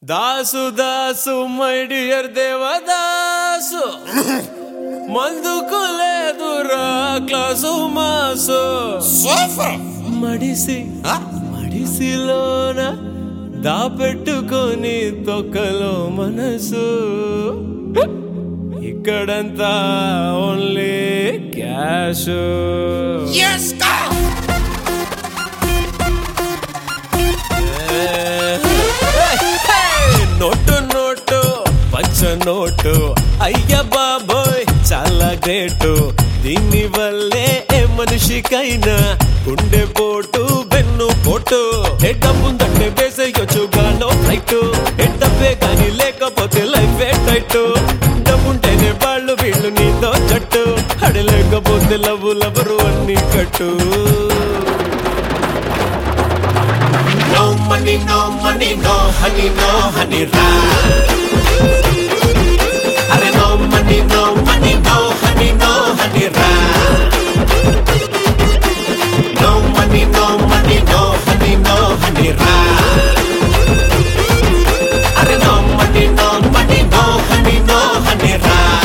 Dasu Dasu my dear Devdas మందుకు లేదురా class mass మడిసి మడిసిలోన దాపెట్టుకొని తొక్కలో మనసు ఇక్కడంతా ఓన్లీ క్యాష్. నోటు నోటు పచ్చ నోటు అయ్య బాబోయ్ చాలా గ్రేటు. దీని వల్లే ఏ మనిషికైనా గుండె పోటు బెన్ను పోటు. డబ్బుందంటే వేసేయొచ్చు గాలో ఫ్లైట్, డబ్బే కానీ లేకపోతే లైఫ్ టైట్. డబ్బుంటేనే వాళ్ళు వీళ్ళు నీతో జట్టు, అడలేకపోతే లవ్వులెవరు అన్ని కట్టు. No money, no money, no honey, no honey ride. Arre no money, no money, no honey, no honey ride. No money, no money, no honey, no honey ride. Arre no money, no money, no honey, no honey ride.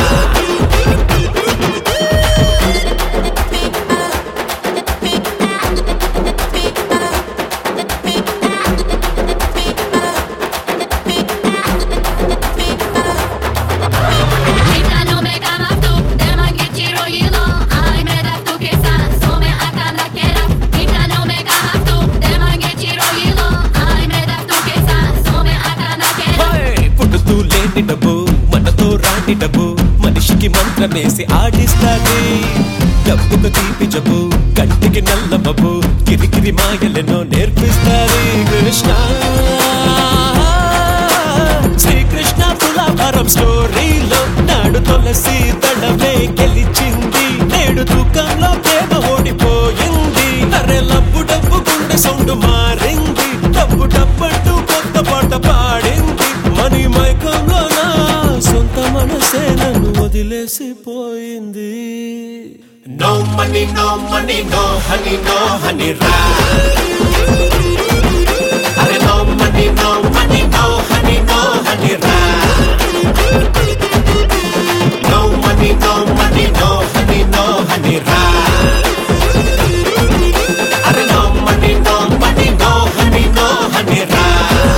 డబ్బు మనతో రాని డబ్బు మనిషికి మంత్రమేసి ఆడిస్తాది. డబ్బుకు తీపి జబ్బు కంటికి నల్ల బబ్బు కిరికిరి మాయలెన్నో నేర్పిస్తాది. కృష్ణ శ్రీకృష్ణ తులాభారం స్టోరీలో నాడు తులసి దళమే గెలిచింది, నేడు దుఃఖంలో ప్రేమ ఓడిపోయింది. అరే లబ్బు డబ్బు గుండె సౌండ్ మారింది, డబ్బు డబ్బంటూ కొత్త పాట పాడింది. మనీ మైకంలో నా సొంత మనసే నన్ను వదిలేసిపోయింది. No money, no money, no honey, no honey ride. Arre no money, no money, no honey, no honey ride. No money, no money, no honey, no honey ride. Arre no money, no money, no honey, no honey ride.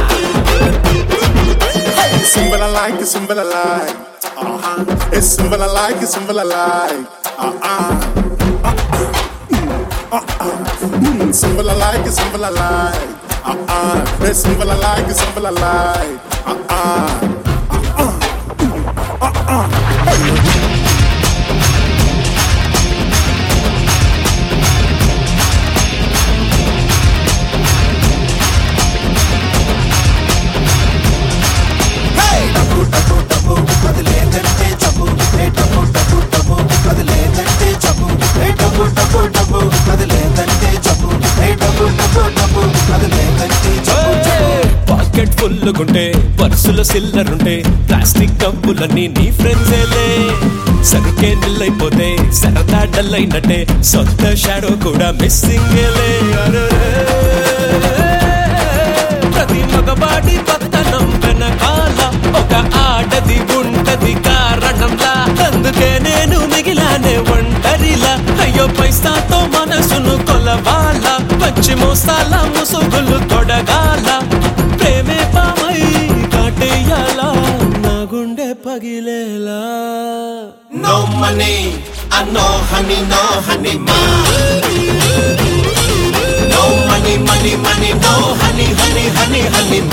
Symbol I like, it's symbol I like. It's symbol I like, it's symbol I like. Symbol I like, it's symbol I like. It's symbol I like, it's symbol I like. Pocket ఫుల్లుగుంటే పర్సులో సిల్లరుంటే plastic కప్పులన్నీ నీ ఫ్రెండ్సేలే. సరికే నిల్లైపోతే సరదా డల్లైనట్టే సొంత shadow కూడా మిస్సింగేలే. ప్రతి మగవాడి పతనం వెనకాల ఒక ఆడది ఉంటది కారణంలా. అందుకే నేను మిగిలానే ఒంటరిలా. అయ్యో పైసాతో మనసును కొలవాల, పచ్చి మోసాల ముసుగులు తొడగాల. ప్రేమే పామై కాటేయాలా, నా గుండె పగిలేలా. No money, no honey, no honey ma. No money, money, money, no honey, honey, honey, honey